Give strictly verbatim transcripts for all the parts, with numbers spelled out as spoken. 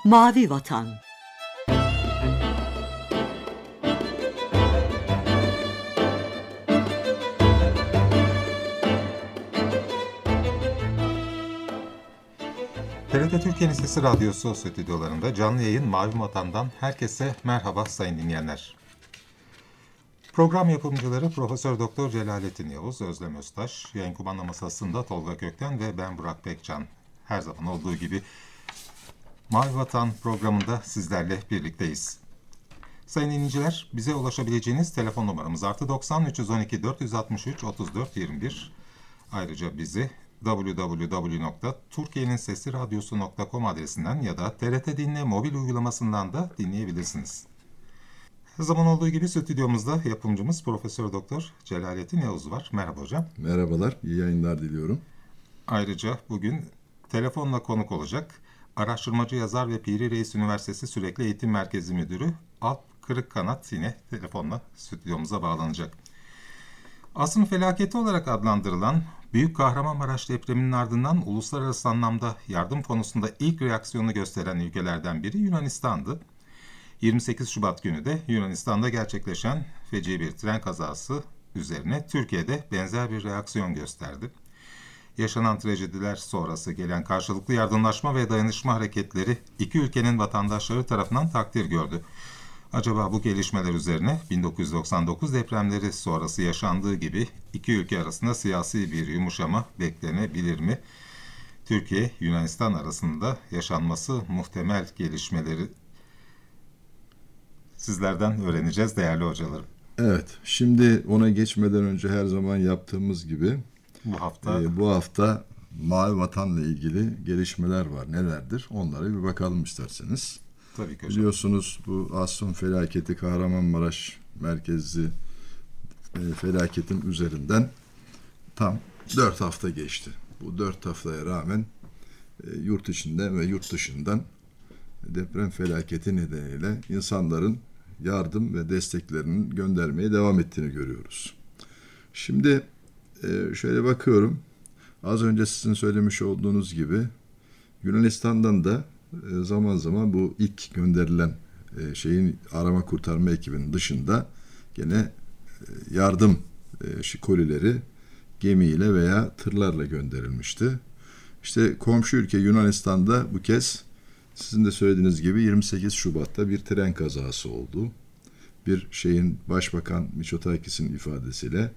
Mavi Vatan. T R T Türkiye'nin Sesi Radyosu stüdyolarında canlı yayın Mavi Vatan'dan herkese merhaba sayın dinleyenler. Program yapımcıları Profesör Doktor Celalettin Yavuz, Özlem Öztaş, yayın kumanda masasında Tolga Kökten ve ben Burak Pekcan. Her zaman olduğu gibi Mavi Vatan programında sizlerle birlikteyiz. Sayın dinleyiciler, bize ulaşabileceğiniz telefon numaramız artı doksan üç yüz on iki dört yüz altmış üç otuz dört yirmi bir. Ayrıca bizi double-u double-u double-u nokta türkiyenin sesi radyosu nokta com adresinden ya da T R T Dinle mobil uygulamasından da dinleyebilirsiniz. Her zaman olduğu gibi stüdyomuzda yapımcımız Profesör Doktor Celalettin Yavuz var. Merhaba hocam. Merhabalar, iyi yayınlar diliyorum. Ayrıca bugün telefonla konuk olacak araştırmacı yazar ve Piri Reis Üniversitesi Sürekli Eğitim Merkezi Müdürü Alp Kırıkkanat yine telefonla stüdyomuza bağlanacak. Asrın felaketi olarak adlandırılan Büyük Kahramanmaraş depreminin ardından uluslararası anlamda yardım konusunda ilk reaksiyonu gösteren ülkelerden biri Yunanistan'dı. yirmi sekiz Şubat günü de Yunanistan'da gerçekleşen feci bir tren kazası üzerine Türkiye'de benzer bir reaksiyon gösterdi. Yaşanan trajediler sonrası gelen karşılıklı yardımlaşma ve dayanışma hareketleri iki ülkenin vatandaşları tarafından takdir gördü. Acaba bu gelişmeler üzerine bin dokuz yüz doksan dokuz depremleri sonrası yaşandığı gibi iki ülke arasında siyasi bir yumuşama beklenebilir mi? Türkiye-Yunanistan arasında yaşanması muhtemel gelişmeleri sizlerden öğreneceğiz değerli hocalarım. Evet, şimdi ona geçmeden önce her zaman yaptığımız gibi bu hafta e, bu hafta Mavi Vatan'la ilgili gelişmeler var. Nelerdir? Onlara bir bakalım isterseniz. Tabii ki. Biliyorsunuz bu asrın felaketi Kahramanmaraş merkezli e, felaketin üzerinden tam dört hafta geçti. Bu dört haftaya rağmen e, yurt içinde ve yurt dışından deprem felaketi nedeniyle insanların yardım ve desteklerinin göndermeye devam ettiğini görüyoruz. Şimdi e, şöyle bakıyorum. Az önce sizin söylemiş olduğunuz gibi Yunanistan'dan da e, zaman zaman bu ilk gönderilen e, şeyin arama kurtarma ekibinin dışında gene e, yardım e, kolileri gemiyle veya tırlarla gönderilmişti. İşte komşu ülke Yunanistan'da bu kez sizin de söylediğiniz gibi yirmi sekiz Şubat'ta bir tren kazası oldu. Bir şeyin Başbakan Mitsotakis'in ifadesiyle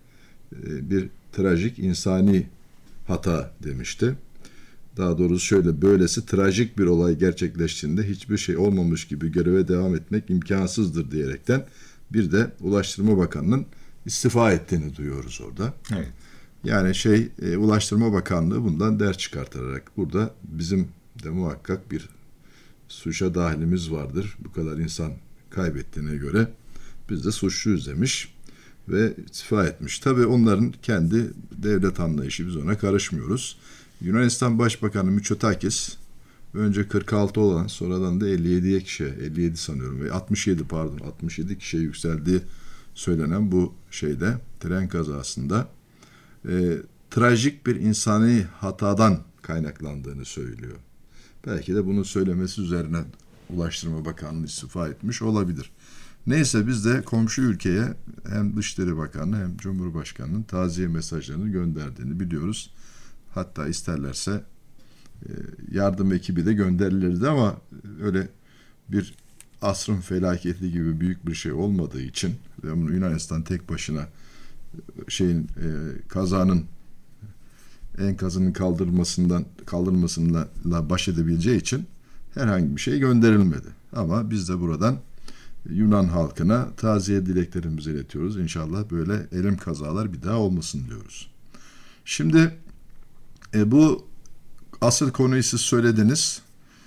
e, bir trajik insani hata demişti. Daha doğrusu şöyle, böylesi trajik bir olay gerçekleştiğinde hiçbir şey olmamış gibi göreve devam etmek imkansızdır diyerekten bir de Ulaştırma Bakanı'nın istifa ettiğini duyuyoruz orada. Evet. Yani şey e, Ulaştırma Bakanlığı bundan ders çıkartarak burada bizim de muhakkak bir suça dahilimiz vardır. Bu kadar insan kaybettiğine göre biz de suçluyuz demiş ve istifa etmiş. Tabii onların kendi devlet anlayışı, biz ona karışmıyoruz. Yunanistan Başbakanı Mitsotakis önce kırk altı olan sonradan da elli yediye kişiye, elli yedi sanıyorum ve altmış yedi pardon altmış yedi kişiye yükseldiği söylenen bu şeyde tren kazasında e, trajik bir insani hatadan kaynaklandığını söylüyor. Belki de bunu söylemesi üzerine Ulaştırma Bakanlığı istifa etmiş olabilir. Neyse biz de komşu ülkeye hem Dışişleri Bakanlığı hem Cumhurbaşkanı'nın taziye mesajlarını gönderdiğini biliyoruz. Hatta isterlerse yardım ekibi de gönderilirdi ama öyle bir asrın felaketi gibi büyük bir şey olmadığı için ve bunu Yunanistan tek başına şeyin kazanın enkazının kaldırılmasından kaldırılmasıyla baş edebileceği için herhangi bir şey gönderilmedi. Ama biz de buradan Yunan halkına taziye dileklerimizi iletiyoruz. İnşallah böyle elim kazalar bir daha olmasın diyoruz. Şimdi e, bu asıl konuyu siz söylediniz.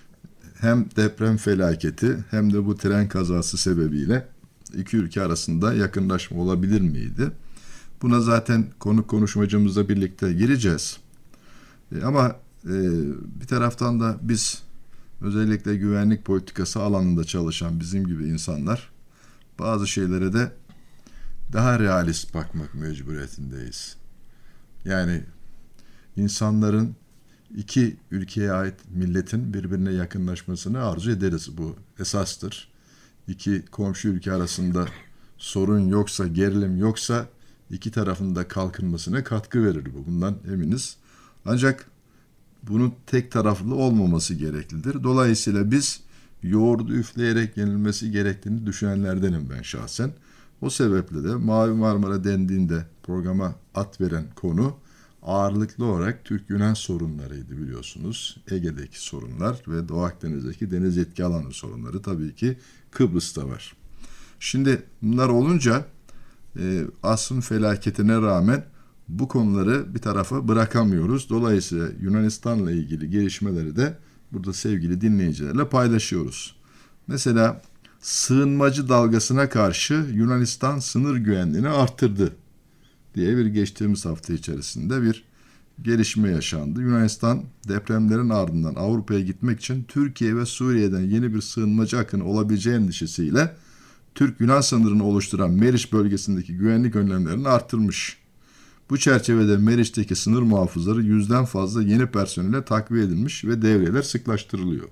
Hem deprem felaketi hem de bu tren kazası sebebiyle iki ülke arasında yakınlaşma olabilir miydi? Buna zaten konuk konuşmacımızla birlikte gireceğiz. E, ama e, bir taraftan da biz özellikle güvenlik politikası alanında çalışan bizim gibi insanlar bazı şeylere de daha realist bakmak mecburiyetindeyiz. Yani insanların iki ülkeye ait milletin birbirine yakınlaşmasını arzu ederiz. Bu esastır. İki komşu ülke arasında sorun yoksa, gerilim yoksa iki tarafın da kalkınmasına katkı verir bu. Bundan eminiz. Ancak bunun tek taraflı olmaması gereklidir. Dolayısıyla biz yoğurdu üfleyerek yenilmesi gerektiğini düşünenlerdenim ben şahsen. O sebeple de Mavi Marmara dendiğinde programa at veren konu ağırlıklı olarak Türk-Yunan sorunlarıydı biliyorsunuz. Ege'deki sorunlar ve Doğu Akdeniz'deki deniz yetki alanı sorunları, tabii ki Kıbrıs'ta var. Şimdi bunlar olunca e, asrın felaketine rağmen bu konuları bir tarafa bırakamıyoruz. Dolayısıyla Yunanistan'la ilgili gelişmeleri de burada sevgili dinleyicilerle paylaşıyoruz. Mesela sığınmacı dalgasına karşı Yunanistan sınır güvenliğini arttırdı diye bir geçtiğimiz hafta içerisinde bir gelişme yaşandı. Yunanistan depremlerin ardından Avrupa'ya gitmek için Türkiye ve Suriye'den yeni bir sığınmacı akını olabileceği endişesiyle Türk-Yunan sınırını oluşturan Meriç bölgesindeki güvenlik önlemlerini arttırmış. Bu çerçevede Meriç'teki sınır muhafızları yüzden fazla yeni personelle takviye edilmiş ve devreler sıklaştırılıyor.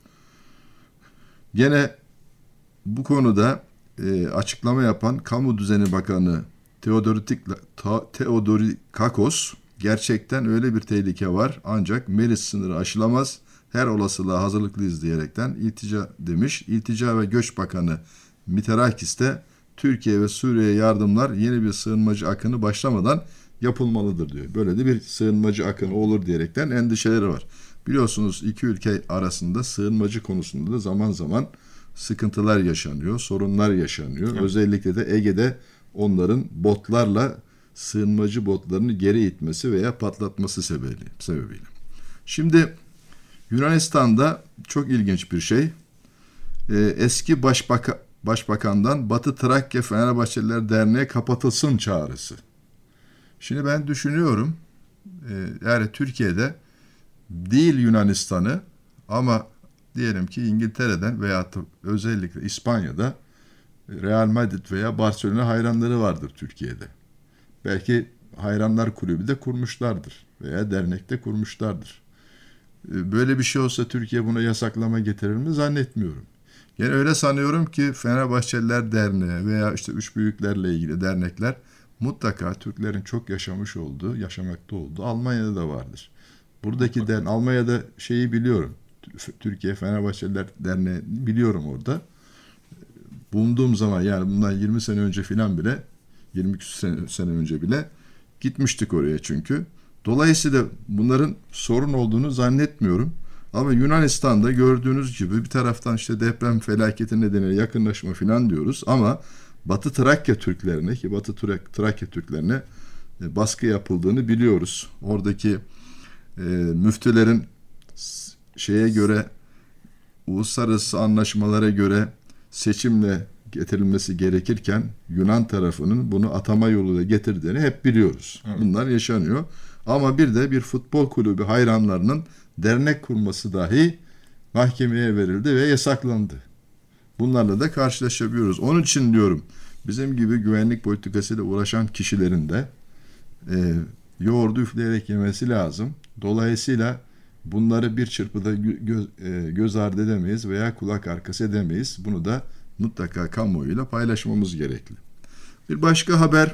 Gene bu konuda e, açıklama yapan Kamu Düzeni Bakanı Theodorakos, gerçekten öyle bir tehlike var ancak Meriç sınırı aşılamaz, her olasılığa hazırlıklıyız diyerekten iltica demiş. İltica ve Göç Bakanı Mitarakis de Türkiye ve Suriye'ye yardımlar yeni bir sığınmacı akını başlamadan yapılmalıdır diyor. Böyle de bir sığınmacı akını olur diyerekten endişeleri var. Biliyorsunuz iki ülke arasında sığınmacı konusunda da zaman zaman sıkıntılar yaşanıyor, sorunlar yaşanıyor. Evet. Özellikle de Ege'de onların botlarla sığınmacı botlarını geri itmesi veya patlatması sebebiyle. sebebiyle. Şimdi Yunanistan'da çok ilginç bir şey. Ee, eski başbaka, başbakandan Batı Trakya Fenerbahçeliler Derneği kapatılsın çağrısı. Şimdi ben düşünüyorum, e, yani Türkiye'de değil Yunanistan'ı ama diyelim ki İngiltere'den veya özellikle İspanya'da Real Madrid veya Barcelona hayranları vardır Türkiye'de. Belki hayranlar kulübü de kurmuşlardır veya dernekte kurmuşlardır. Böyle bir şey olsa Türkiye buna yasaklama getirir mi zannetmiyorum. Yani öyle sanıyorum ki Fenerbahçeliler Derneği veya işte üç büyüklerle ilgili dernekler mutlaka Türklerin çok yaşamış olduğu, yaşamakta olduğu Almanya'da da vardır. Buradaki den Almanya'da şeyi biliyorum. Türkiye Fenerbahçeliler Derneği biliyorum orada. Bulunduğum zaman, yani bundan yirmi sene önce filan bile, yirmi sene, sene önce bile gitmiştik oraya çünkü. Dolayısıyla bunların sorun olduğunu zannetmiyorum. Ama Yunanistan'da gördüğünüz gibi bir taraftan işte deprem felaketi nedeniyle yakınlaşma filan diyoruz ama Batı Trakya Türklerine, ki Batı Trakya Türklerine baskı yapıldığını biliyoruz. Oradaki e, müftülerin şeye göre, uluslararası anlaşmalara göre seçimle getirilmesi gerekirken Yunan tarafının bunu atama yoluyla getirdiğini hep biliyoruz. Evet. Bunlar yaşanıyor. Ama bir de bir futbol kulübü hayranlarının dernek kurması dahi mahkemeye verildi ve yasaklandı. Bunlarla da karşılaşabiliyoruz. Onun için diyorum, bizim gibi güvenlik politikasıyla uğraşan kişilerin de e, yoğurdu üfleyerek yemesi lazım. Dolayısıyla bunları bir çırpıda göz, e, göz ardı edemeyiz veya kulak arkası edemeyiz. Bunu da mutlaka kamuoyuyla paylaşmamız gerekli. Bir başka haber,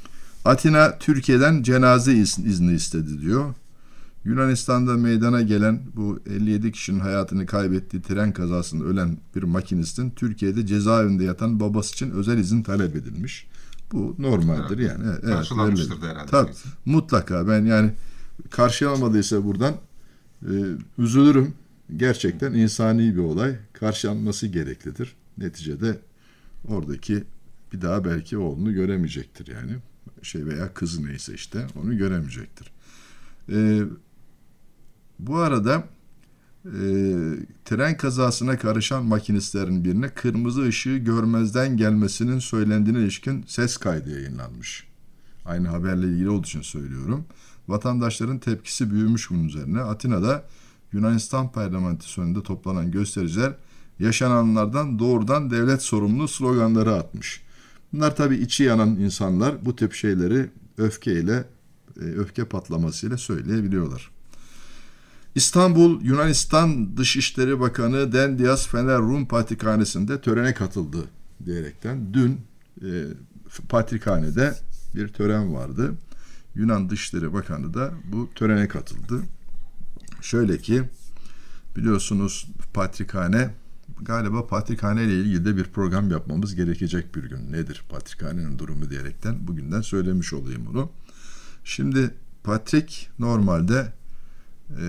Atina Türkiye'den cenaze izni istedi diyor. Yunanistan'da meydana gelen bu elli yedi kişinin hayatını kaybettiği tren kazasında ölen bir makinistin Türkiye'de cezaevinde yatan babası için özel izin talep edilmiş. Bu normaldir yani. Evet, karşılanmıştır evet, herhalde. Tabii, mutlaka. Ben yani karşılanmadıysa buradan e, üzülürüm. Gerçekten insani bir olay. Karşılanması gereklidir. Neticede oradaki bir daha belki oğlunu göremeyecektir yani. Şey veya kızı neyse işte onu göremeyecektir. Ee, bu arada e, tren kazasına karışan makinistlerin birine kırmızı ışığı görmezden gelmesinin söylendiğine ilişkin ses kaydı yayınlanmış. Aynı haberle ilgili olduğu için söylüyorum. Vatandaşların tepkisi büyümüş bunun üzerine. Atina'da Yunanistan parlamentosu önünde toplanan göstericiler yaşananlardan doğrudan devlet sorumlu sloganları atmış. Bunlar tabii içi yanan insanlar bu tip şeyleri öfkeyle, öfke patlamasıyla söyleyebiliyorlar. İstanbul Yunanistan Dışişleri Bakanı Dendias Fener Rum Patrikhanesi'nde törene katıldı diyerekten dün e, Patrikhane'de bir tören vardı. Yunan Dışişleri Bakanı da bu törene katıldı. Şöyle ki biliyorsunuz Patrikhane, galiba Patrikhane ile ilgili de bir program yapmamız gerekecek bir gün. Nedir Patrikhane'nin durumu diyerekten bugünden söylemiş olayım bunu. Şimdi Patrik normalde e,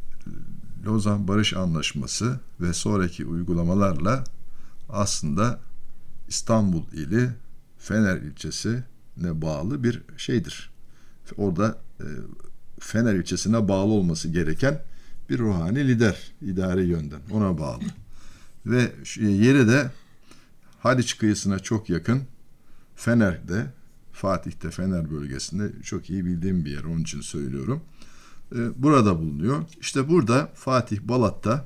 Lozan Barış Anlaşması ve sonraki uygulamalarla aslında İstanbul ili Fener ilçesine bağlı bir şeydir. Orada e, Fener ilçesine bağlı olması gereken bir ruhani lider, idari yönden ona bağlı. Ve yeri de Haliç kıyısına çok yakın, Fener'de, Fatih'te, Fener bölgesinde çok iyi bildiğim bir yer, onun için söylüyorum. E, burada bulunuyor. İşte burada Fatih Balat'ta,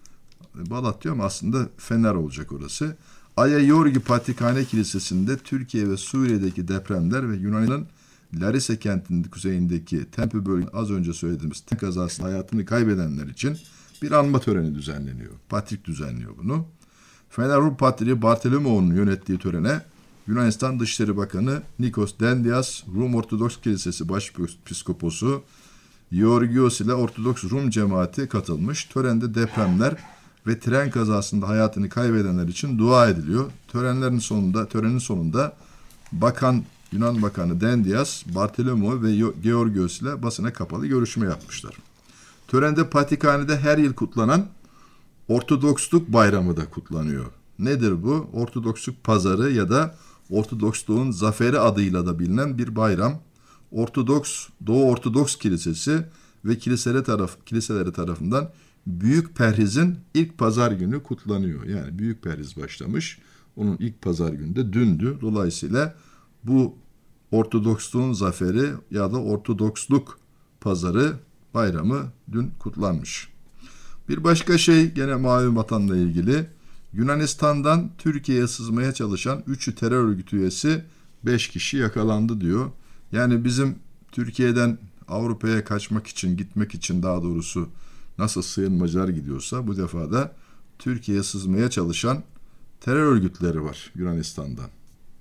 Balat diyorum aslında Fener olacak orası. Ayayorgi Patrikhane Kilisesi'nde Türkiye ve Suriye'deki depremler ve Yunan'ın Larisa kentinin kuzeyindeki Tempe bölgesinde az önce söylediğimiz tren kazasında hayatını kaybedenler için bir anma töreni düzenleniyor. Patrik düzenliyor bunu. Fener Rum Patriği Bartolomeo'nun yönettiği törene Yunanistan Dışişleri Bakanı Nikos Dendias, Rum Ortodoks Kilisesi Başpiskoposu Georgios ile Ortodoks Rum cemaati katılmış. Törende depremler ve tren kazasında hayatını kaybedenler için dua ediliyor. Törenlerin sonunda, törenin sonunda Bakan Yunan Bakanı Dendias, Bartolomeo ve Georgios ile basına kapalı görüşme yapmışlar. Törende Patrikhane'de her yıl kutlanan Ortodoksluk Bayramı da kutlanıyor. Nedir bu? Ortodoksluk Pazarı ya da Ortodoksluğun Zaferi adıyla da bilinen bir bayram. Ortodoks, Doğu Ortodoks Kilisesi ve kiliseleri, taraf, kiliseleri tarafından Büyük Perhiz'in ilk pazar günü kutlanıyor. Yani Büyük Perhiz başlamış. Onun ilk pazar günü de dündü. Dolayısıyla bu Ortodoksluğun zaferi ya da Ortodoksluk Pazarı bayramı dün kutlanmış. Bir başka şey gene Mavi Vatan'la ilgili. Yunanistan'dan Türkiye'ye sızmaya çalışan üç terör örgütü üyesi beş kişi yakalandı diyor. Yani bizim Türkiye'den Avrupa'ya kaçmak için, gitmek için daha doğrusu nasıl sığınmacılar gidiyorsa bu defa da Türkiye'ye sızmaya çalışan terör örgütleri var Yunanistan'dan.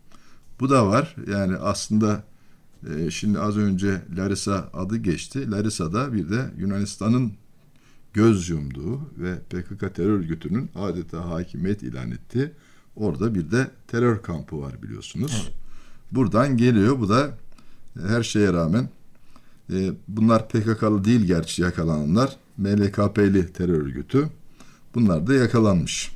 Bu da var. Yani aslında e, şimdi az önce Larisa adı geçti. Larisa'da bir de Yunanistan'ın göz yumduğu ve P K K terör örgütünün adeta hakimiyet ilan ettiği orada bir de terör kampı var biliyorsunuz. Evet. Buradan geliyor. Bu da her şeye rağmen e, bunlar P K K'lı değil gerçi yakalananlar. M L K P'li terör örgütü. Bunlar da yakalanmış.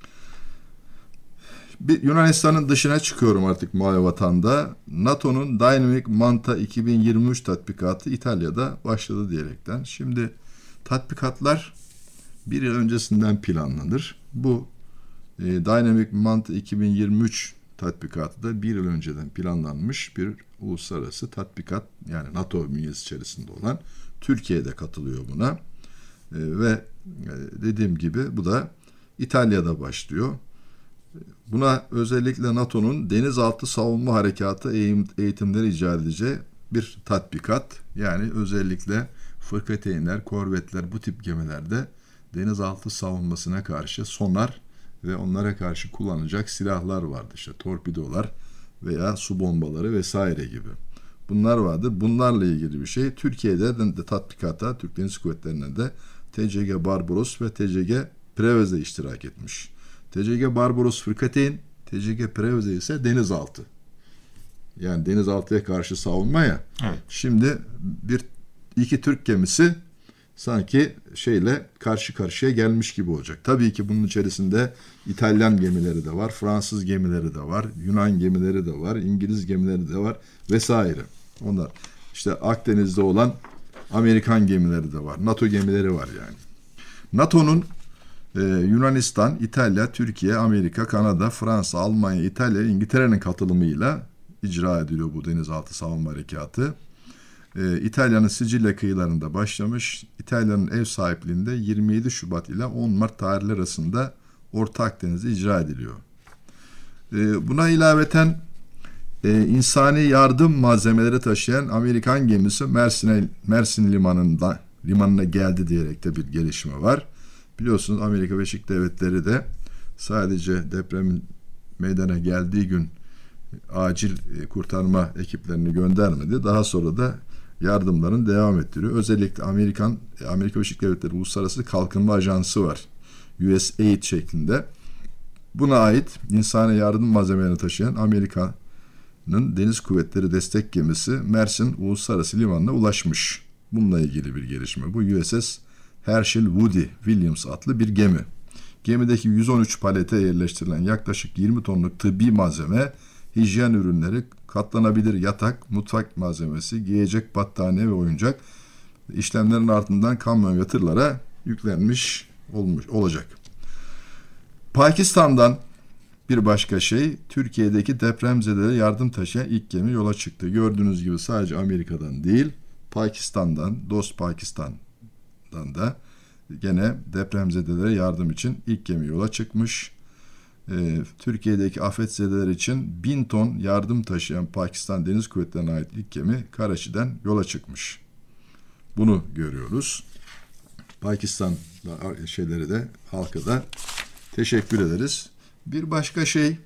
Bir Yunanistan'ın dışına çıkıyorum artık Mavi Vatan'da. NATO'nun Dynamic Manta iki bin yirmi üç tatbikatı İtalya'da başladı diyerekten. Şimdi tatbikatlar bir yıl öncesinden planlanır. Bu e, Dynamic Manta iki bin yirmi üç tatbikatı da bir yıl önceden planlanmış bir uluslararası tatbikat. Yani NATO bünyesi içerisinde olan Türkiye'de katılıyor buna. E, ve e, dediğim gibi bu da İtalya'da başlıyor. Buna özellikle NATO'nun denizaltı savunma harekatı eğitimleri icra edeceği bir tatbikat. Yani özellikle fırkateynler, korvetler bu tip gemilerde denizaltı savunmasına karşı sonar ve onlara karşı kullanılacak silahlar vardı. İşte torpidolar veya su bombaları vesaire gibi. Bunlar vardı. Bunlarla ilgili bir şey. Türkiye'de de tatbikata, Türk Deniz Kuvvetleri'ne de T C G Barbaros ve T C G Preveze iştirak etmiş. T C G Barbaros fırkateyn, T C G Preveze ise denizaltı. Yani denizaltıya karşı savunma ya. Evet. Şimdi bir iki Türk gemisi sanki şeyle karşı karşıya gelmiş gibi olacak. Tabii ki bunun içerisinde İtalyan gemileri de var, Fransız gemileri de var, Yunan gemileri de var, İngiliz gemileri de var vesaire. Onlar işte Akdeniz'de olan Amerikan gemileri de var, NATO gemileri var yani. NATO'nun Ee, Yunanistan, İtalya, Türkiye, Amerika, Kanada, Fransa, Almanya, İtalya, İngiltere'nin katılımıyla icra ediliyor bu denizaltı savunma harekatı. Ee, İtalya'nın Sicilya kıyılarında başlamış. İtalya'nın ev sahipliğinde yirmi yedi Şubat ile on Mart tarihleri arasında Orta Akdeniz'de icra ediliyor. Ee, buna ilaveten e, insani yardım malzemeleri taşıyan Amerikan gemisi Mersin, Mersin limanında limanına geldi diyerek de bir gelişme var. Biliyorsunuz Amerika Birleşik Devletleri de sadece depremin meydana geldiği gün acil kurtarma ekiplerini göndermedi. Daha sonra da yardımların devam ettiriyor. Özellikle Amerikan Amerika Birleşik Devletleri Uluslararası Kalkınma Ajansı var. U S A I D şeklinde. Buna ait insani yardım malzemelerini taşıyan Amerika'nın Deniz Kuvvetleri destek gemisi Mersin Uluslararası Limanı'na ulaşmış. Bununla ilgili bir gelişme. Bu U S S Herschel Woody Williams adlı bir gemi. Gemideki yüz on üç palete yerleştirilen yaklaşık yirmi tonluk tıbbi malzeme, hijyen ürünleri, katlanabilir yatak, mutfak malzemesi, giyecek battaniye ve oyuncak işlemlerin ardından kamyon ve tırlara yüklenmiş olmuş olacak. Pakistan'dan bir başka şey, Türkiye'deki depremzedelere yardım taşıyan ilk gemi yola çıktı. Gördüğünüz gibi sadece Amerika'dan değil, Pakistan'dan, dost Pakistan'dan da gene depremzedelere yardım için ilk gemi yola çıkmış. Ee, Türkiye'deki afetzedeler için bin ton yardım taşıyan Pakistan Deniz Kuvvetleri'ne ait ilk gemi Karachi'den yola çıkmış. Bunu görüyoruz. Pakistan şeyleri de, halkı da teşekkür ederiz. Bir başka şey,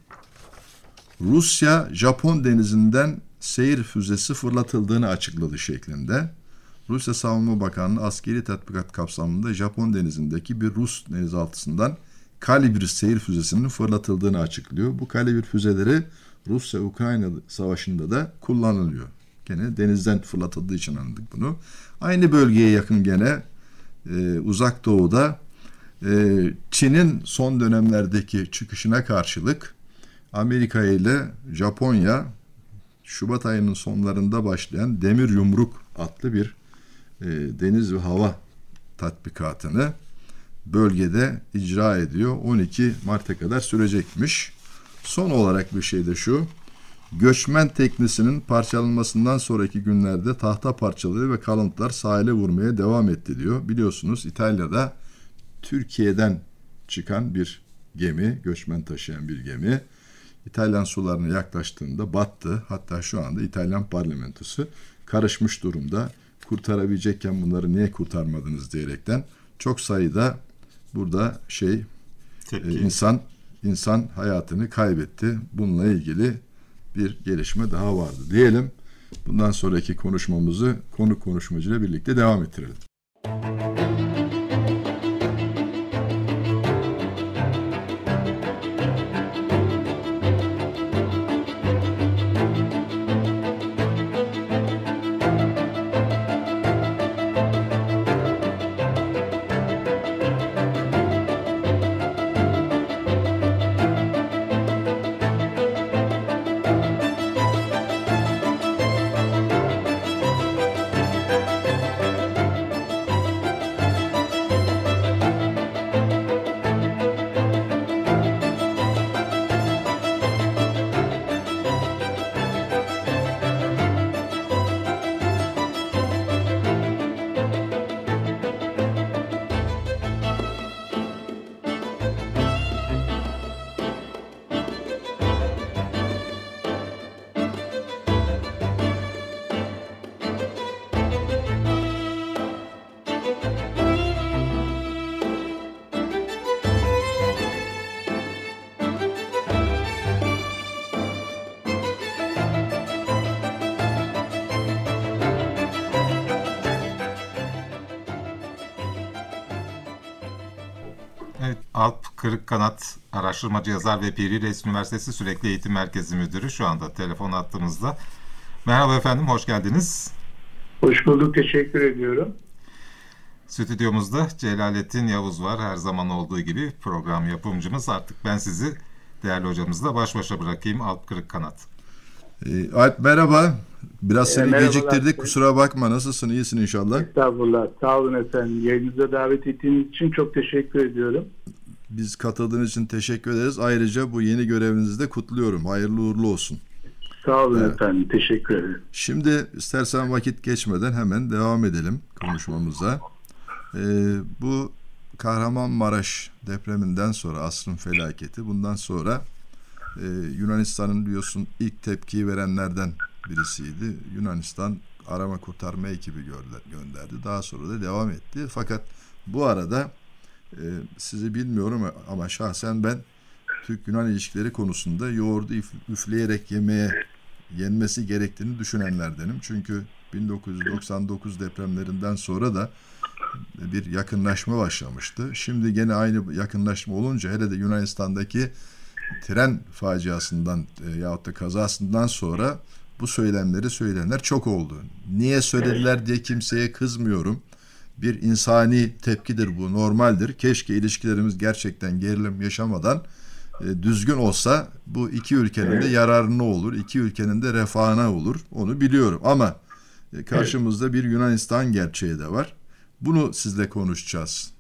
Rusya Japon denizinden seyir füzesi fırlatıldığını açıkladı şeklinde. Rusya Savunma Bakanlığı askeri tatbikat kapsamında Japon denizindeki bir Rus denizaltısından Kalibr seyir füzesinin fırlatıldığını açıklıyor. Bu Kalibr füzeleri Rusya-Ukrayna savaşında da kullanılıyor. Gene denizden fırlatıldığı için anladık bunu. Aynı bölgeye yakın gene e, Uzak Doğu'da e, Çin'in son dönemlerdeki çıkışına karşılık Amerika ile Japonya Şubat ayının sonlarında başlayan Demir Yumruk adlı bir e, deniz ve hava tatbikatını bölgede icra ediyor. on iki Mart'a kadar sürecekmiş. Son olarak bir şey de şu. Göçmen teknesinin parçalanmasından sonraki günlerde tahta parçaları ve kalıntılar sahile vurmaya devam etti diyor. Biliyorsunuz İtalya'da Türkiye'den çıkan bir gemi, göçmen taşıyan bir gemi İtalyan sularına yaklaştığında battı. Hatta şu anda İtalyan parlamentosu karışmış durumda. Kurtarabilecekken bunları niye kurtarmadınız diyerekten çok sayıda burada şey e, insan insan hayatını kaybetti. Bununla ilgili bir gelişme daha vardı diyelim. Bundan sonraki konuşmamızı konuk konuşmacıyla birlikte devam ettirelim. Evet, Alp Kırıkkanat araştırmacı yazar ve Piri Reis Üniversitesi Sürekli Eğitim Merkezi Müdürü şu anda telefon attığımızda. Merhaba efendim, hoş geldiniz. Hoş bulduk, teşekkür ediyorum. Stüdyomuzda Celalettin Yavuz var, her zaman olduğu gibi program yapımcımız. Artık ben sizi değerli hocamızla baş başa bırakayım. Alp Kırıkkanat. E, Alp merhaba. Biraz seni e, geciktirdik, kusura bakma. Nasılsın, iyisin inşallah? Estağfurullah, sağ olun efendim. Yayınınıza davet ettiğiniz için çok teşekkür ediyorum. Biz katıldığınız için teşekkür ederiz. Ayrıca bu yeni görevinizi de kutluyorum. Hayırlı uğurlu olsun. Sağ olun evet. efendim, teşekkür ederim. Şimdi istersen vakit geçmeden hemen devam edelim konuşmamıza. Ee, bu Kahramanmaraş depreminden sonra, asrın felaketi, bundan sonra e, Yunanistan'ın biliyorsun ilk tepkiyi verenlerden birisiydi. Yunanistan arama kurtarma ekibi gönderdi. Daha sonra da devam etti. Fakat bu arada e, sizi bilmiyorum ama şahsen ben Türk-Yunan ilişkileri konusunda yoğurdu üfleyerek yemeye yenmesi gerektiğini düşünenlerdenim. Çünkü bin dokuz yüz doksan dokuz depremlerinden sonra da bir yakınlaşma başlamıştı. Şimdi gene aynı yakınlaşma olunca, hele de Yunanistan'daki tren faciasından e, yahut da kazasından sonra bu söylemleri söyleyenler çok oldu. Niye söylediler diye kimseye kızmıyorum. Bir insani tepkidir bu, normaldir. Keşke ilişkilerimiz gerçekten gerilim yaşamadan e, düzgün olsa, bu iki ülkenin de yararına olur, iki ülkenin de refahına olur. Onu biliyorum ama e, karşımızda bir Yunanistan gerçeği de var. Bunu sizle konuşacağız.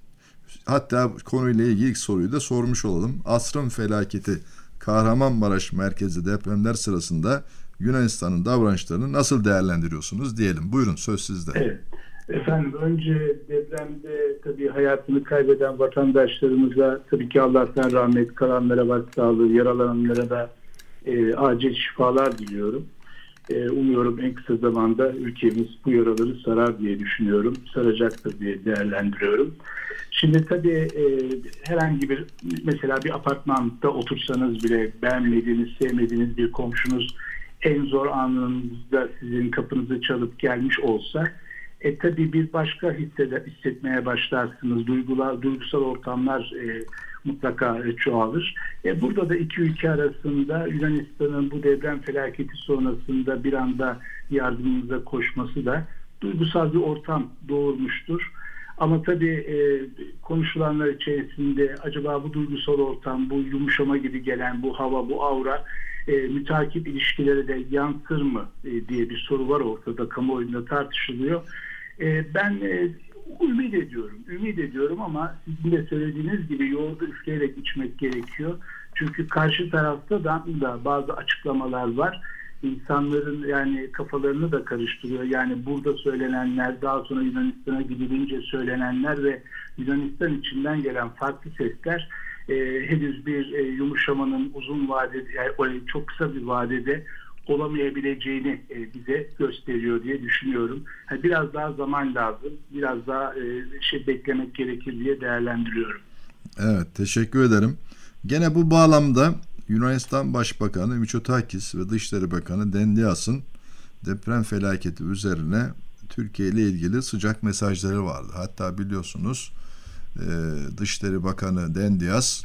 Hatta konuyla ilgili ilk soruyu da sormuş olalım. Asrın felaketi, Kahramanmaraş merkezli depremler sırasında Yunanistan'ın davranışlarını nasıl değerlendiriyorsunuz diyelim. Buyurun, söz sizde. Evet. Efendim, önce depremde tabii hayatını kaybeden vatandaşlarımıza tabii ki Allah'tan rahmet, kalanlara başsağlığı, yaralananlara da e, acil şifalar diliyorum. E, umuyorum en kısa zamanda ülkemiz bu yaraları sarar diye düşünüyorum. Saracaktır diye değerlendiriyorum. Şimdi tabii e, herhangi bir, mesela bir apartmanda otursanız bile beğenmediğiniz, sevmediğiniz bir komşunuz en zor anınızda sizin kapınızı çalıp gelmiş olsa, e tabii bir başka hissede, hissetmeye başlarsınız. Duygular, duygusal ortamlar e, mutlaka e, çoğalır. E, burada da iki ülke arasında Yunanistan'ın bu deprem felaketi sonrasında bir anda yardımımıza koşması da duygusal bir ortam doğurmuştur. Ama tabii e, konuşulanlar içerisinde acaba bu duygusal ortam, bu yumuşama gibi gelen bu hava, bu aura e, müteakip ilişkilere de yansır mı e, diye bir soru var ortada, kamuoyunda tartışılıyor. E, ben e, ümit ediyorum, ümit ediyorum ama sizin de söylediğiniz gibi yoğurdu üfleyerek içmek gerekiyor. Çünkü karşı tarafta da, da bazı açıklamalar var. İnsanların yani kafalarını da karıştırıyor. Yani burada söylenenler, daha sonra Yunanistan'a gidilince söylenenler ve Yunanistan içinden gelen farklı sesler e, henüz bir e, yumuşamanın uzun vadede, yani çok kısa bir vadede olamayabileceğini e, bize gösteriyor diye düşünüyorum. Yani biraz daha zaman lazım, biraz daha e, şey beklemek gerekir diye değerlendiriyorum. Evet, teşekkür ederim. Gene bu bağlamda Yunanistan Başbakanı Mitsotakis ve Dışişleri Bakanı Dendias'ın deprem felaketi üzerine Türkiye ile ilgili sıcak mesajları vardı. Hatta biliyorsunuz e, Dışişleri Bakanı Dendias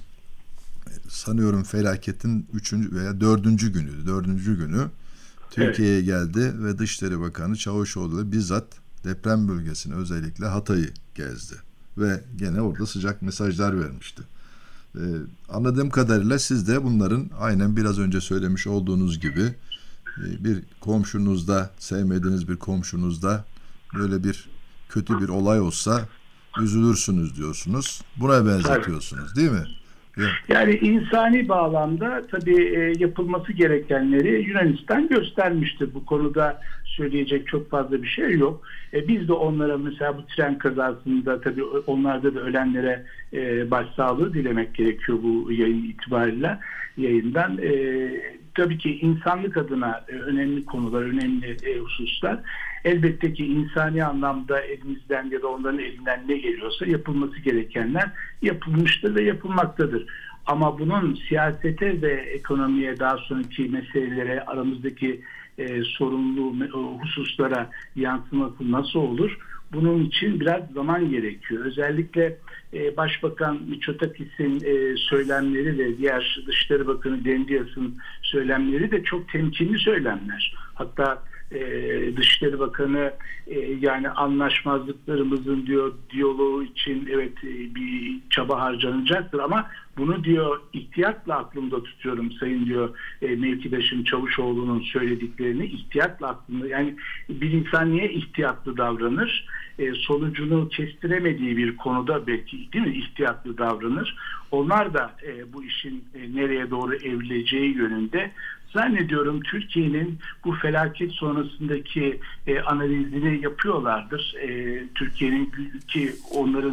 sanıyorum felaketin üçüncü veya dördüncü günüydü. Dördüncü günü Türkiye'ye evet. geldi ve Dışişleri Bakanı Çavuşoğlu ile bizzat deprem bölgesine, özellikle Hatay'ı gezdi. Ve gene orada sıcak mesajlar vermişti. Ee, anladığım kadarıyla siz de bunların aynen biraz önce söylemiş olduğunuz gibi e, bir komşunuzda, sevmediğiniz bir komşunuzda böyle bir kötü bir olay olsa üzülürsünüz diyorsunuz. Buna benzetiyorsunuz, değil mi? Yani insani bağlamda tabii e, yapılması gerekenleri Yunanistan göstermiştir. Bu konuda söyleyecek çok fazla bir şey yok. E, biz de onlara mesela bu tren kazasında tabii onlarda da ölenlere e, başsağlığı dilemek gerekiyor bu yayın itibariyle yayından. E, tabii ki insanlık adına e, önemli konular, önemli e, hususlar. Elbette ki insani anlamda elimizden ya da onların elinden ne geliyorsa yapılması gerekenler yapılmıştır ve yapılmaktadır. Ama bunun siyasete ve ekonomiye, daha sonraki meselelere, aramızdaki e, sorumlu hususlara yansıması nasıl olur? Bunun için biraz zaman gerekiyor. Özellikle e, Başbakan Mitsotakis'in e, söylemleri ve diğer Dışişleri Bakanı Dendias'ın söylemleri de çok temkinli söylemler. Hatta Ee, Dışişleri Bakanı e, yani anlaşmazlıklarımızın diyor diyaloğu için evet e, bir çaba harcanacaktır ama bunu diyor ihtiyatla aklımda tutuyorum sayın diyor e, mevkidaşım Çavuşoğlu'nun söylediklerini ihtiyatla aklımda, yani bir insan niye ihtiyatlı davranır? E, sonucunu kestiremediği bir konuda belki değil mi ihtiyatlı davranır. Onlar da e, bu işin e, nereye doğru evrileceği yönünde zannediyorum Türkiye'nin bu felaket sonrasındaki e, analizini yapıyorlardır. E, Türkiye'nin ki onların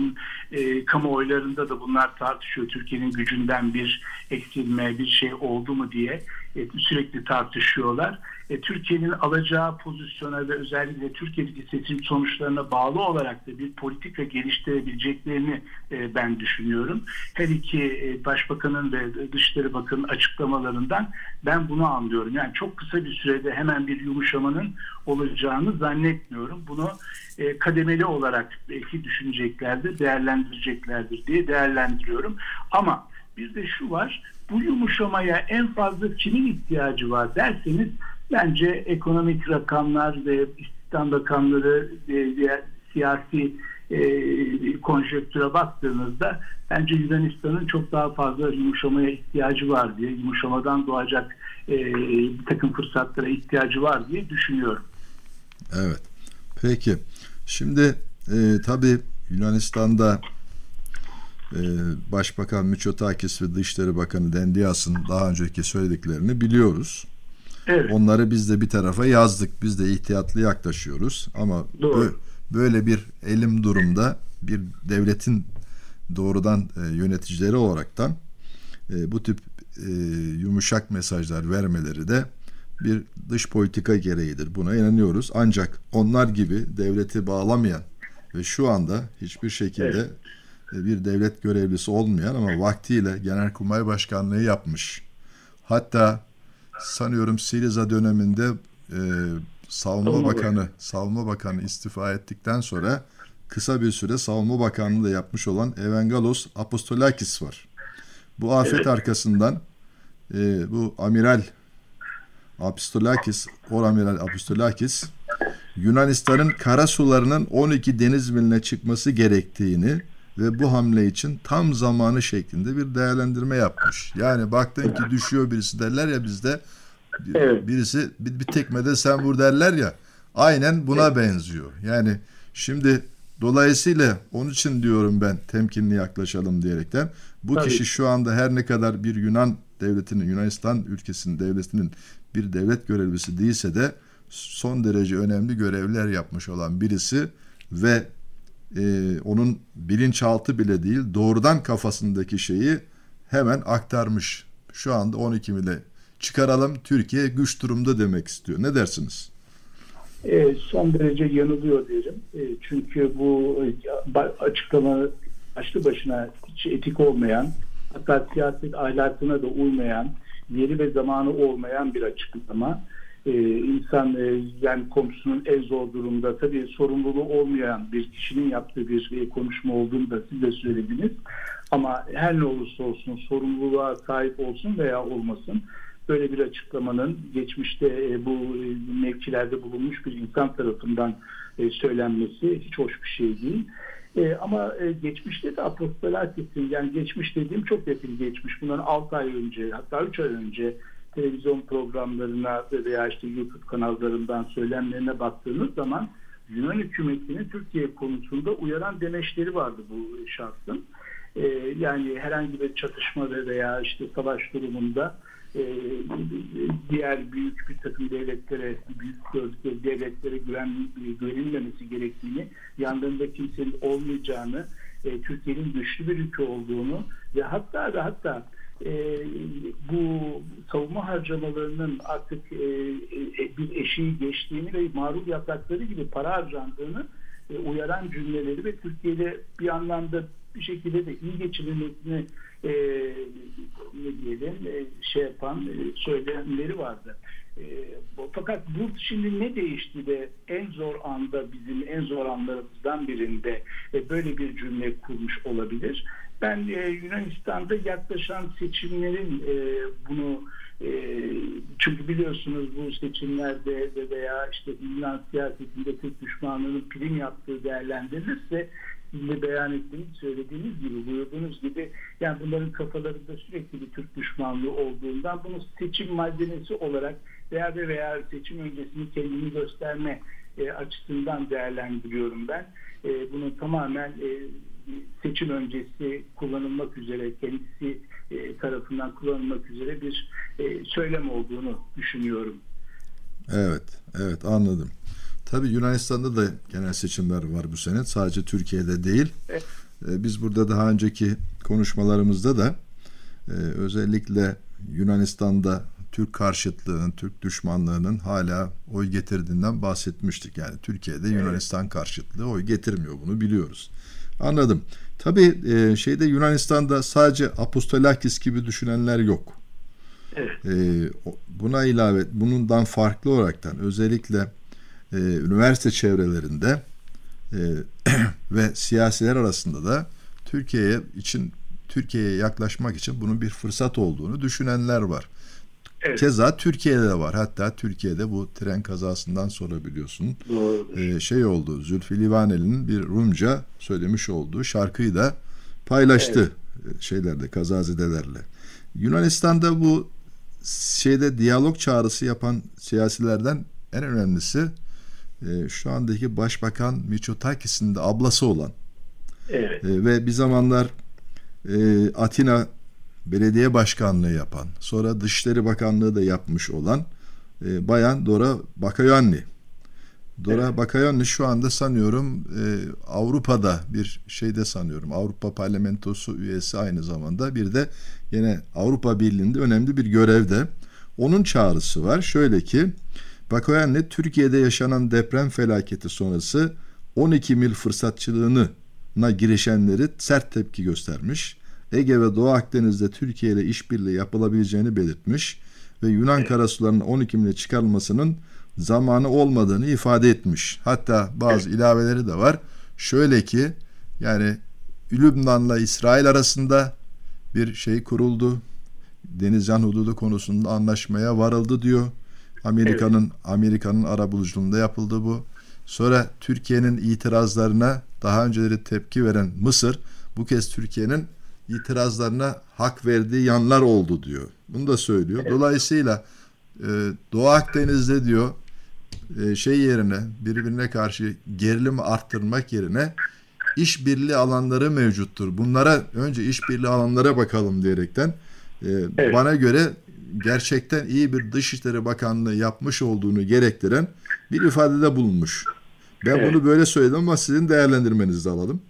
E, kamuoylarında da bunlar tartışıyor. Türkiye'nin gücünden bir eksilme, bir şey oldu mu diye e, sürekli tartışıyorlar. E, Türkiye'nin alacağı pozisyona ve özellikle Türkiye'deki seçim sonuçlarına bağlı olarak da bir politika geliştirebileceklerini e, ben düşünüyorum. Her iki e, Başbakanın ve Dışişleri Bakanı'nın açıklamalarından ben bunu anlıyorum. Yani çok kısa bir sürede hemen bir yumuşamanın olacağını zannetmiyorum. Bunu e, kademeli olarak belki düşüneceklerdir, değerlendireceklerdir diye değerlendiriyorum. Ama bir de şu var, bu yumuşamaya en fazla kimin ihtiyacı var derseniz bence ekonomik rakamlar ve istihdam rakamları ve diğer siyasi e, konjonktüre baktığınızda bence Yunanistan'ın çok daha fazla yumuşamaya ihtiyacı var diye, yumuşamadan doğacak e, bir takım fırsatlara ihtiyacı var diye düşünüyorum. Evet. Peki. Şimdi e, tabii Yunanistan'da e, Başbakan Mitsotakis ve Dışişleri Bakanı Dendias'ın daha önceki söylediklerini biliyoruz. Evet. Onları biz de bir tarafa yazdık. Biz de ihtiyatlı yaklaşıyoruz. Ama Doğru. böyle bir elim durumda bir devletin doğrudan e, yöneticileri olaraktan e, bu tip e, yumuşak mesajlar vermeleri de bir dış politika gereğidir. Buna inanıyoruz. Ancak onlar gibi devleti bağlamayan ve şu anda hiçbir şekilde evet. bir devlet görevlisi olmayan ama vaktiyle Genelkurmay Başkanlığı yapmış. Hatta sanıyorum Siriza döneminde e, Savunma Savunma Bakanı Bakanı. Savunma Bakanı istifa ettikten sonra kısa bir süre Savunma Bakanlığı da yapmış olan Evangelos Apostolakis var. Bu afet Evet. arkasından e, bu amiral Apostolakis, Oramiral Apostolakis Yunanistan'ın kara sularının on iki deniz miline çıkması gerektiğini ve bu hamle için tam zamanı şeklinde bir değerlendirme yapmış. Yani baktın ki düşüyor birisi derler ya bizde, Evet. birisi bir, bir tekmede sen vur derler ya, aynen buna evet. benziyor. Yani şimdi dolayısıyla onun için diyorum ben temkinli yaklaşalım diyerekten bu Tabii. kişi şu anda her ne kadar bir Yunan devletinin, Yunanistan ülkesinin devletinin bir devlet görevlisi değilse de son derece önemli görevler yapmış olan birisi ve e, onun bilinçaltı bile değil doğrudan kafasındaki şeyi hemen aktarmış. Şu anda on iki mile çıkaralım, Türkiye güç durumda demek istiyor. Ne dersiniz? E, son derece yanılıyor derim. E, çünkü bu e, açıklama başlı başına hiç etik olmayan, hatta siyaset ahlakına da uymayan, yeri ve zamanı olmayan bir açıklama. Ee, insan e, yani komşusunun en zor durumda tabii sorumluluğu olmayan bir kişinin yaptığı bir e, konuşma olduğunu da siz de söylediniz. Ama her ne olursa olsun sorumluluğa sahip olsun veya olmasın böyle bir açıklamanın geçmişte e, bu e, mevkilerde bulunmuş bir insan tarafından e, söylenmesi hiç hoş bir şey değil. E, ama e, geçmişte de Apostolakis'in, yani geçmiş dediğim çok yakın geçmiş. Bundan altı ay önce, hatta üç ay önce televizyon programlarına veya işte YouTube kanallarından söylemlerine baktığınız zaman Yunan hükümetinin Türkiye konusunda uyaran demeçleri vardı bu şahsın. E, yani herhangi bir çatışma veya işte savaş durumunda e, diğer büyük bir takım devletlere, büyük gördükleri devletlere güven, güvenilmemesi gerektiğini, yanlarında kimsenin olmayacağını, e, Türkiye'nin güçlü bir ülke olduğunu ve hatta ve hatta e, bu savunma harcamalarının artık e, e, bir eşiği geçtiğini ve marul yaprakları gibi para harcandığını e, uyaran cümleleri ve Türkiye'de bir anlamda bir şekilde de iyi geçirilmesini e, ne diyelim e, şey yapan e, söylemleri vardı. E, fakat bu şimdi ne değişti de en zor anda, bizim en zor anlarımızdan birinde e, böyle bir cümle kurmuş olabilir. Ben e, Yunanistan'da yaklaşan seçimlerin e, bunu e, çünkü biliyorsunuz bu seçimlerde veya işte Yunan siyasetinde Türk düşmanlığının prim yaptığı değerlendirilirse sizin de beyan ettiğiniz, söylediğiniz gibi, buyurduğunuz gibi yani bunların kafalarında sürekli bir Türk düşmanlığı olduğundan bunu seçim malzemesi olarak veya veya seçim öncesini kendini gösterme e, açısından değerlendiriyorum ben. E, bunun tamamen e, seçim öncesi kullanılmak üzere, kendisi e, tarafından kullanılmak üzere bir e, söylem olduğunu düşünüyorum. Evet, evet anladım. Tabii Yunanistan'da da genel seçimler var bu sene. Sadece Türkiye'de değil. Evet. e, biz burada daha önceki konuşmalarımızda da e, özellikle Yunanistan'da Türk karşıtlığının, Türk düşmanlığının hala oy getirdiğinden bahsetmiştik. Yani Türkiye'de Yunanistan karşıtlığı oy getirmiyor, bunu biliyoruz. Anladım. Tabii e, şeyde Yunanistan'da sadece Apostolakis gibi düşünenler yok. Evet. E, buna ilave, bundan farklı olaraktan özellikle e, üniversite çevrelerinde e, ve siyasiler arasında da Türkiye'ye için Türkiye'ye yaklaşmak için bunun bir fırsat olduğunu düşünenler var. Evet. Keza Türkiye'de de var. Hatta Türkiye'de bu tren kazasından sonra biliyorsun e, şey oldu. Zülfü Livaneli'nin bir Rumca söylemiş olduğu şarkıyı da paylaştı evet. şeylerde, kazazedelerle. Yunanistan'da bu şeyde diyalog çağrısı yapan siyasilerden en önemlisi e, şu andaki Başbakan Mitsotakis'in de ablası olan evet. e, ve bir zamanlar e, Atina belediye başkanlığı yapan, sonra Dışişleri Bakanlığı da yapmış olan e, Bayan Dora Bakoyanni. Dora evet. Bakoyanni şu anda sanıyorum e, Avrupa'da bir şeyde sanıyorum Avrupa Parlamentosu üyesi aynı zamanda, bir de yine Avrupa Birliği'nde önemli bir görevde. Onun çağrısı var. Şöyle ki Bakoyanni Türkiye'de yaşanan deprem felaketi sonrası on iki mil fırsatçılığına girişenleri sert tepki göstermiş. Ege ve Doğu Akdeniz'de Türkiye ile işbirliği yapılabileceğini belirtmiş ve Yunan karasularının on iki mile çıkarılmasının zamanı olmadığını ifade etmiş. Hatta bazı ilaveleri de var. Şöyle ki yani Lübnan'la İsrail arasında bir şey kuruldu. Denizcan hududu konusunda anlaşmaya varıldı diyor. Amerika'nın evet. Amerika'nın arabuluculuğunda yapıldı bu. Sonra Türkiye'nin itirazlarına daha önceleri tepki veren Mısır bu kez Türkiye'nin itirazlarına hak verdiği yanlar oldu diyor. Bunu da söylüyor. Evet. Dolayısıyla e, Doğu Akdeniz'de diyor e, şey yerine birbirine karşı gerilimi arttırmak yerine işbirliği alanları mevcuttur. Bunlara önce işbirliği alanlara bakalım diyerekten e, evet. bana göre gerçekten iyi bir Dışişleri Bakanlığı yapmış olduğunu gerektiren bir ifadede bulunmuş. Ben evet. bunu böyle söyledim ama sizin değerlendirmenizi de alalım.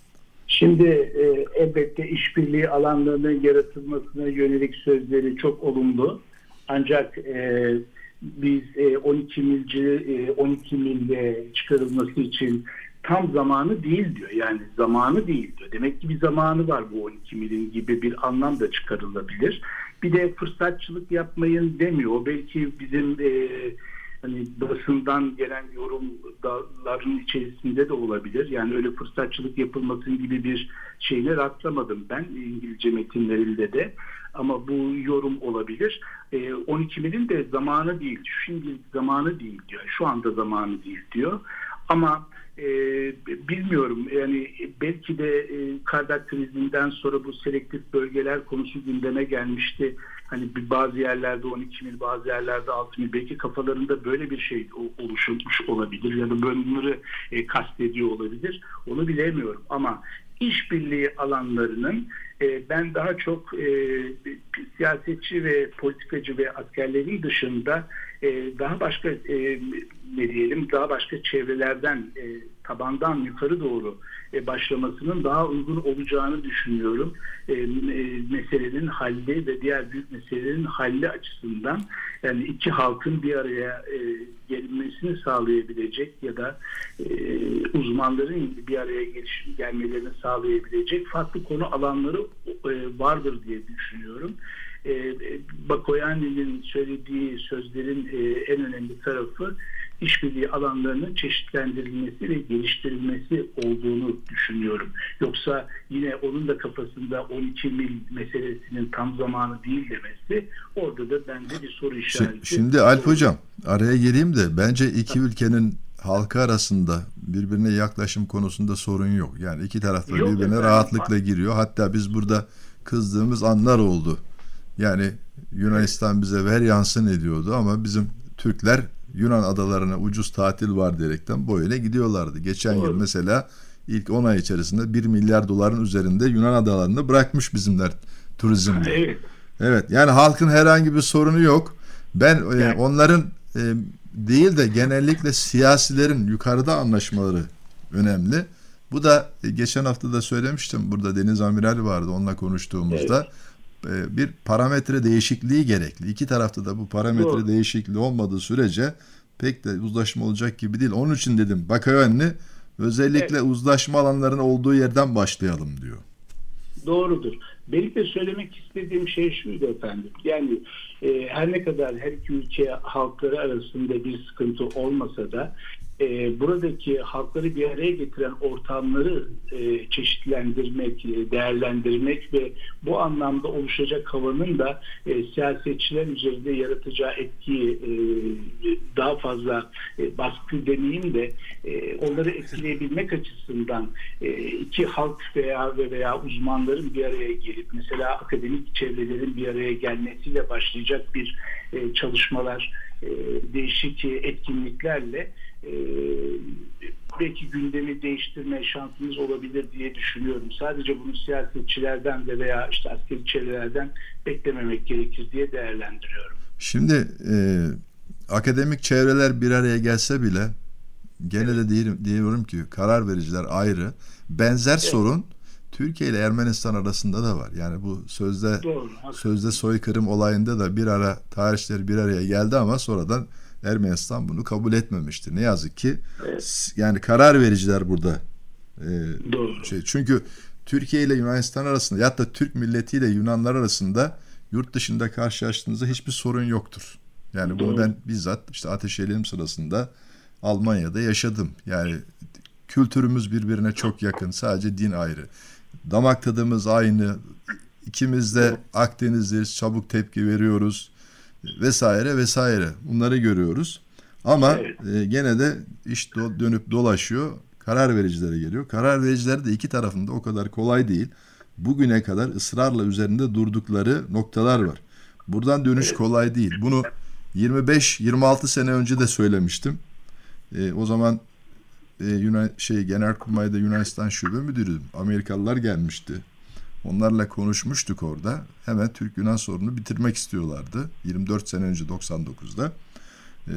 Şimdi e, elbette işbirliği alanlarının yaratılmasına yönelik sözleri çok olumlu. Ancak e, biz e, on iki milci e, on iki milde çıkarılması için tam zamanı değil diyor. Yani zamanı değil diyor. Demek ki bir zamanı var bu on iki milin gibi bir anlam da çıkarılabilir. Bir de fırsatçılık yapmayın demiyor. O belki bizim e, hani basından gelen yorumların içerisinde de olabilir. Yani öyle fırsatçılık yapılmasın gibi bir şeyine rastlamadım ben İngilizce metinlerinde de. Ama bu yorum olabilir. E, on iki milin de zamanı değil. Şimdi zamanı değil diyor. Şu anda zamanı değil diyor. Ama e, bilmiyorum yani belki de e, Kardak krizinden sonra bu selektif bölgeler konusu gündeme gelmişti. Hani bazı yerlerde on iki mil, bazı yerlerde altı mil, belki kafalarında böyle bir şey oluşmuş olabilir ya da bunları e, kastediyor olabilir. Onu bilemiyorum ama işbirliği alanlarının e, ben daha çok e, siyasetçi ve politikacı ve askerlerin dışında e, daha başka e, ne diyelim daha başka çevrelerden e, tabandan yukarı doğru e, başlamasının daha uygun olacağını düşünüyorum. E, e, meselenin halli ve diğer büyük meselelerin halli açısından yani iki halkın bir araya e, gelmesini sağlayabilecek ya da e, uzmanların bir araya geliş, gelmelerini sağlayabilecek farklı konu alanları e, vardır diye düşünüyorum. E, Bakoyanni'nin söylediği sözlerin e, en önemli tarafı işbirliği alanlarının çeşitlendirilmesi ve geliştirilmesi olduğunu düşünüyorum. Yoksa yine onun da kafasında on iki mil meselesinin tam zamanı değil demesi orada da bende bir soru işareti. Şimdi Alp Hocam araya gireyim de bence iki ülkenin halkı arasında birbirine yaklaşım konusunda sorun yok. Yani iki taraf da birbirine efendim, rahatlıkla giriyor. Hatta biz burada kızdığımız anlar oldu. Yani Yunanistan bize ver yansın ediyordu ama bizim Türkler Yunan adalarına ucuz tatil var diyerekten böyle gidiyorlardı. Geçen Doğru. yıl mesela ilk on ay içerisinde bir milyar doların üzerinde Yunan adalarını bırakmış bizimler turizmde. Evet. Evet. Yani halkın herhangi bir sorunu yok. Ben yani. e, onların e, değil de genellikle siyasilerin yukarıda anlaşmaları önemli. Bu da geçen hafta da söylemiştim. Burada Deniz Amiral vardı. Onunla konuştuğumuzda evet. bir parametre değişikliği gerekli. İki tarafta da bu parametre Doğru. değişikliği olmadığı sürece pek de uzlaşma olacak gibi değil. Onun için dedim Bakayoenli özellikle evet. uzlaşma alanlarının olduğu yerden başlayalım diyor. Doğrudur. Benim de söylemek istediğim şey şuydu efendim. Yani e, her ne kadar her iki ülke halkları arasında bir sıkıntı olmasa da e, buradaki halkları bir araya getiren ortamları e, çeşitlendirmek, e, değerlendirmek ve bu anlamda oluşacak havanın da e, siyasetçiler üzerinde yaratacağı etkiyi e, daha fazla e, baskı demeyeyim de e, onları etkileyebilmek açısından e, iki halk veya veya uzmanların bir araya gelip mesela akademik çevrelerin bir araya gelmesiyle başlayacak bir e, çalışmalar, e, değişik etkinliklerle e, belki gündemi değiştirme şansımız olabilir diye düşünüyorum. Sadece bunu siyasetçilerden de veya işte askeri çevrelerden beklememek gerekir diye değerlendiriyorum. Şimdi e, akademik çevreler bir araya gelse bile gene evet. de diyelim, diyorum ki karar vericiler ayrı. Benzer evet. sorun Türkiye ile Ermenistan arasında da var. Yani bu sözde Doğru, sözde soykırım olayında da bir ara tarihçiler bir araya geldi ama sonradan Ermenistan bunu kabul etmemiştir. Ne yazık ki evet. yani karar vericiler burada. E, Doğru. Şey, çünkü Türkiye ile Yunanistan arasında ya da Türk milletiyle Yunanlar arasında yurt dışında karşılaştığınızda hiçbir sorun yoktur. Yani Doğru. bunu ben bizzat işte ateşeylem sırasında Almanya'da yaşadım. Yani kültürümüz birbirine çok yakın. Sadece din ayrı. Damak tadımız aynı. İkimiz de Akdenizliyiz. Çabuk tepki veriyoruz. Vesaire vesaire. Bunları görüyoruz. Ama evet. e, gene de iş do- dönüp dolaşıyor. Karar vericilere geliyor. Karar vericiler de iki tarafında o kadar kolay değil. Bugüne kadar ısrarla üzerinde durdukları noktalar var. Buradan dönüş kolay değil. Bunu yirmi beş yirmi altı sene önce de söylemiştim. E, o zaman e, Yunan şey Genelkurmay'da Yunanistan Şube Müdürüydüm. Amerikalılar gelmişti. Onlarla konuşmuştuk orada. Hemen Türk-Yunan sorununu bitirmek istiyorlardı. yirmi dört sene önce doksan dokuzda. E,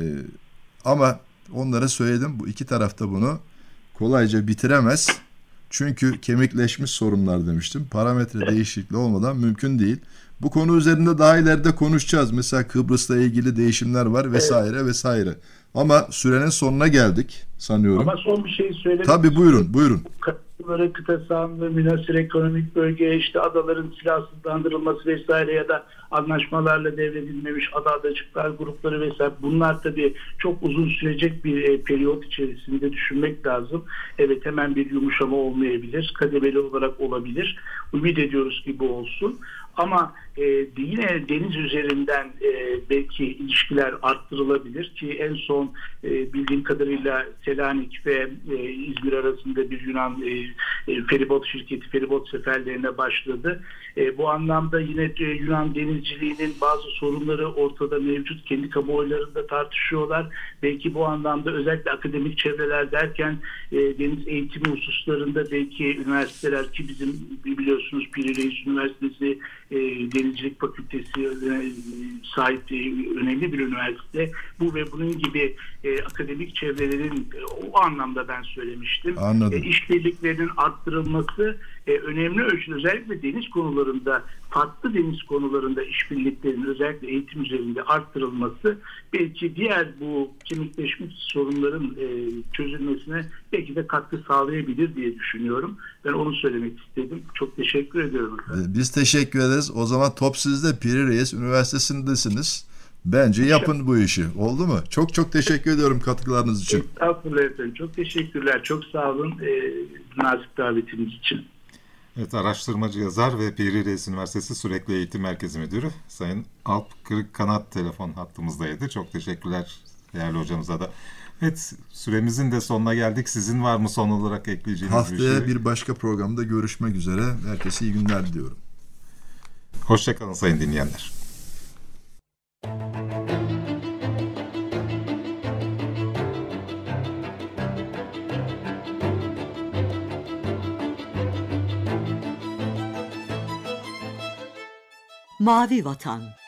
ama onlara söyledim bu iki tarafta bunu kolayca bitiremez. Çünkü kemikleşmiş sorunlar demiştim. Parametre değişikliği olmadan mümkün değil. Bu konu üzerinde daha ileride konuşacağız. Mesela Kıbrıs'la ilgili değişimler var vesaire evet. vesaire. Ama sürenin sonuna geldik sanıyorum. Ama son bir şey söylemek Tabii buyurun, buyurun. Kıbrıs'ın kıta sahanlığı, münhasır ekonomik bölge, işte adaların silahsızlandırılması vesaire ya da anlaşmalarla devredilmemiş ada adacıklar grupları vesaire. Bunlar tabii çok uzun sürecek bir e, periyot içerisinde düşünmek lazım. Evet hemen bir yumuşama olmayabilir. Kademeli olarak olabilir. Ümit ediyoruz ki bu olsun. Ama e, yine deniz üzerinden e, belki ilişkiler arttırılabilir ki en son e, bildiğim kadarıyla Selanik ve e, İzmir arasında bir Yunan e, e, feribot şirketi feribot seferlerine başladı. E, bu anlamda yine e, Yunan denizciliğinin bazı sorunları ortada mevcut. Kendi kamuoylarında tartışıyorlar. Belki bu anlamda özellikle akademik çevreler derken e, deniz eğitimi hususlarında belki üniversiteler ki bizim biliyorsunuz Piri Reis Üniversitesi e, Denizcilik Fakültesi e, sahip e, önemli bir üniversite. Bu ve bunun gibi e, akademik çevrelerin e, o anlamda ben söylemiştim. E, işbirliklerinin arttırılması e, önemli ölçüde özellikle deniz konularında farklı deniz konularında işbirliklerinin özellikle eğitim üzerinde arttırılması belki diğer bu kemikleşmiş sorunların e, çözülmesine belki de katkı sağlayabilir diye düşünüyorum. Ben onu söylemek istedim. Çok teşekkür ediyorum. Biz teşekkür ederiz. O zaman top sizde, Piri Reis Üniversitesi'ndesiniz. Bence yapın bu işi. Oldu mu? Çok çok teşekkür ediyorum katkılarınız için. Estağfurullah efendim. Çok teşekkürler. Çok sağ olun e, nazik davetiniz için. Evet, araştırmacı yazar ve Piri Reis Üniversitesi Sürekli Eğitim Merkezi Müdürü Sayın Alp Kırıkkanat telefon hattımızdaydı. Çok teşekkürler değerli hocamıza da. Evet, süremizin de sonuna geldik. Sizin var mı son olarak ekleyeceğiniz Haftaya bir şey? Haftaya bir başka programda görüşmek üzere. Herkese iyi günler diliyorum. Hoşçakalın sayın dinleyenler. Mavi Vatan.